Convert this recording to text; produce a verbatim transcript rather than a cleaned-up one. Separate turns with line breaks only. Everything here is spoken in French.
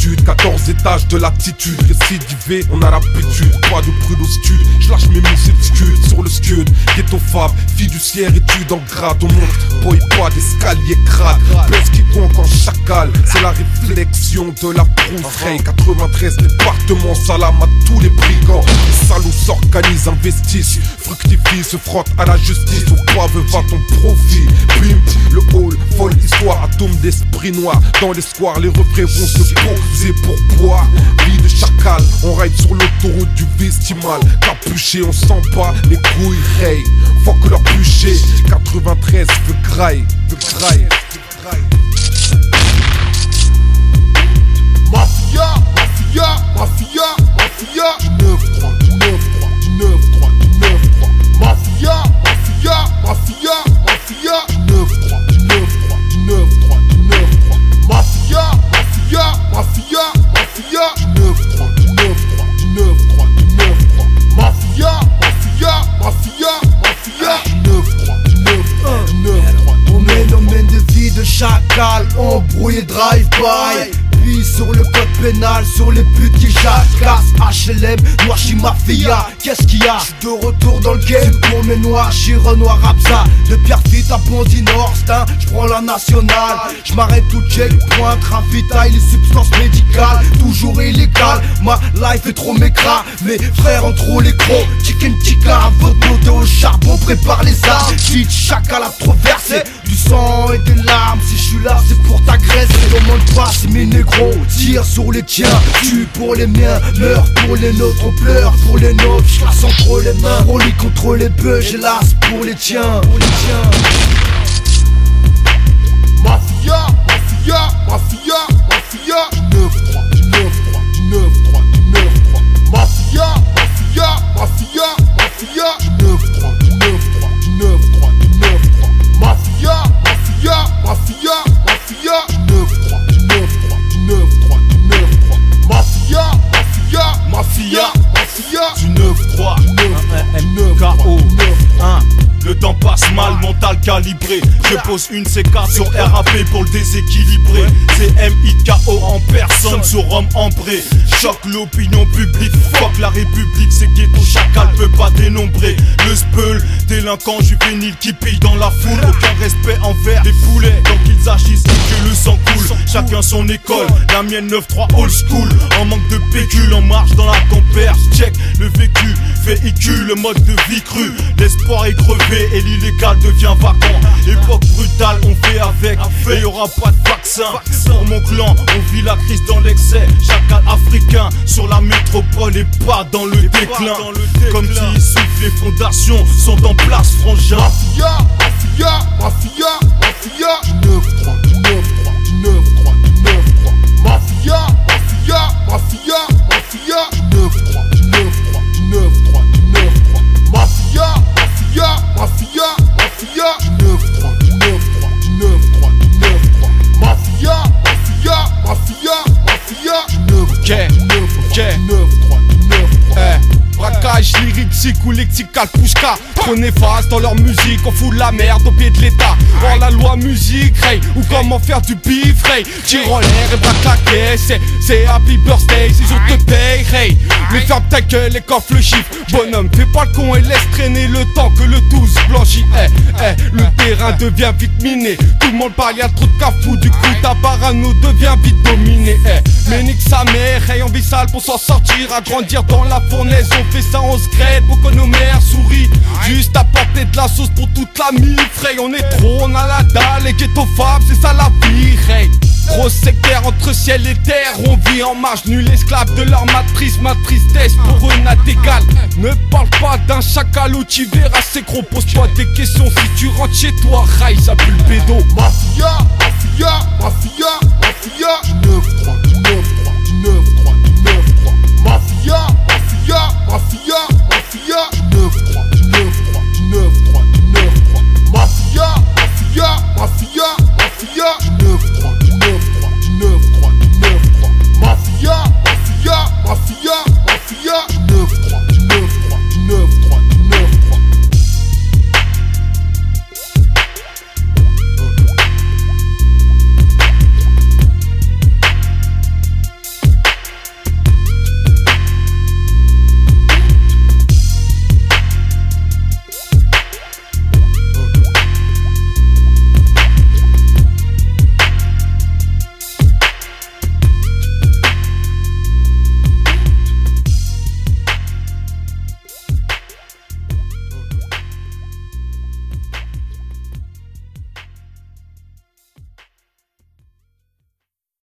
altitude, quatorze étages de latitude. Récidivé, on a l'habitude, pas de prude au stud. Je lâche mes missiles scud sur le scud. Ghetto fab, fiduciaire, étude en grade. On monte, boy, pas d'escalier crade. Pèse quiconque en chacal, c'est la réflexion de la prouserie. quatre-vingt-treize départements, salam à tous les brigands. Les salauds s'organisent, investissent, fructifient, se frottent à la justice. Au poivre va ton profit. Bim, le hall, folle histoire, atome d'esprit noir. Dans les squares, les refrains vont se poser pour boire. Vie de chacal, on ride sur l'autoroute du vestimal. Capuché, on sent pas les couilles, hey. Faut que leur bûcher. quatre-vingt-treize veut graille, veut graille.
Mafia, mafia, mafia, mafia. Du neuf trois, du neuf trois, du neuf trois, du neuf trois. Mafia, mafia, mafia, mafia. Du neuf trois, du neuf trois, du neuf trois, du neuf trois. Mafia, mafia, mafia, mafia. Du neuf trois, du neuf trois, du neuf trois, du neuf trois. Mafia, mafia, mafia, mafia. Du neuf trois, du neuf trois, du neuf trois.
On mène, on mène de vie de chacal, embrouillé drive-by. Puis sur le code pénal, sur les putes qui jacassent. H L M, Noirchi Mafia, qu'est-ce qu'il y a? J'suis de retour dans le game pour mes Noirchi, Renoir Abza. De Pierrefitte à Bondy Nord, j'prends la nationale. J'm'arrête tout check, point, train vital, les substances médicales. Toujours illégal, ma life est trop mécra. Mes frères ont trop les crocs, chicken chica. À votre moto au charbon, prépare les armes. Vite, chacal a trop versé du sang et des larmes. Si j'suis là, c'est pour ta graisse. Et on monte pas, c'est mes négros. Tire sur les tiens, tue pour les miens, meurs pour les nôtres, on pleure pour les nôtres. J'lasse entre les mains, on lit contre les bœufs, j'hélas pour les tiens, pour les tiens.
Mafia, mafia, mafia, mafia. Du neuf trois, du neuf trois, du neuf trois, du neuf trois. Mafia, mafia, mafia, mafia. Du neuf trois, du neuf trois, du neuf trois, du neuf trois. Mafia, mafia, mafia, mafia. Du neuf trois, du neuf trois, du neuf trois, du neuf trois. Mafia, mafia, mafia, mafia. Du neuf trois, du neuf trois, du neuf trois.
Le temps passe mal, mental calibré. Je pose une C quatre sur R A P pour le déséquilibrer. C'est M I K O en personne sur Rome ambré. Choque l'opinion publique, fuck la République. C'est ghetto, chacal peut pas dénombrer. Le speul, délinquant juvénile qui pille dans la foule. Aucun respect envers les poulets. Tant qu'ils agissent, que le sang coule. Chacun son école, la mienne neuf trois old school. En manque de pécule, en marche dans la comperse. Check le vécu, véhicule, le mode de vie cru. L'espoir est crevé et l'illégal devient vacant. Époque brutale, on fait avec. Et y'aura pas de vaccin. Pour mon clan, on vit la crise dans l'excès. Chacal africain sur la métropole et pas dans le déclin. Comme si souffle, les fondations sont en place, frangin.
Mafia, mafia, mafia, mafia. Du neuf trois, du neuf trois, du neuf trois, du neuf trois. Mafia, mafia, mafia, mafia. Du neuf trois, du neuf trois, du neuf trois, du neuf trois. Mafia, mafia, mafia, mafia. Du neuf trois, du neuf trois, du neuf trois, du neuf trois. Mafia, mafia, mafia, mafia. Du neuf trois, du neuf trois, du neuf trois, du neuf trois.
Braquage lyrique, psycholectical, pushka. Trop néfaste dans leur musique, on fout la merde au pied de l'état. Hors la loi musique, hey, ou comment faire du bif, hey. Tire en l'air et braque la caisse, c'est happy birthday si je te paye, hey. Mais ferme ta gueule et coffre le chiffre. Bonhomme, fais pas le con et laisse traîner le temps que le douze blanchit, hey, hey. Le terrain devient vite miné, tout le monde parle, y'a trop de cafou. Du coup ta parano devient vite dominée, hey. Mais nique sa mère, hey, on vit sale pour s'en sortir. À grandir dans la fournaise, on fait ça, on se crête pour que nos mères sourient. Juste apporter de la sauce pour toute la mille, frère. On est trop, on a la dalle, les ghetto fab, c'est ça la vie, hey. Gros sectaire entre ciel et terre, on vit en marge, nul esclave de leur matrice. Ma tristesse pour eux n'a d'égal. Ne parle pas d'un chacal où tu verras c'est gros. Pose-toi des questions si tu rentres chez toi, raille, ça pue le pédo.
Mafia, mafia, mafia.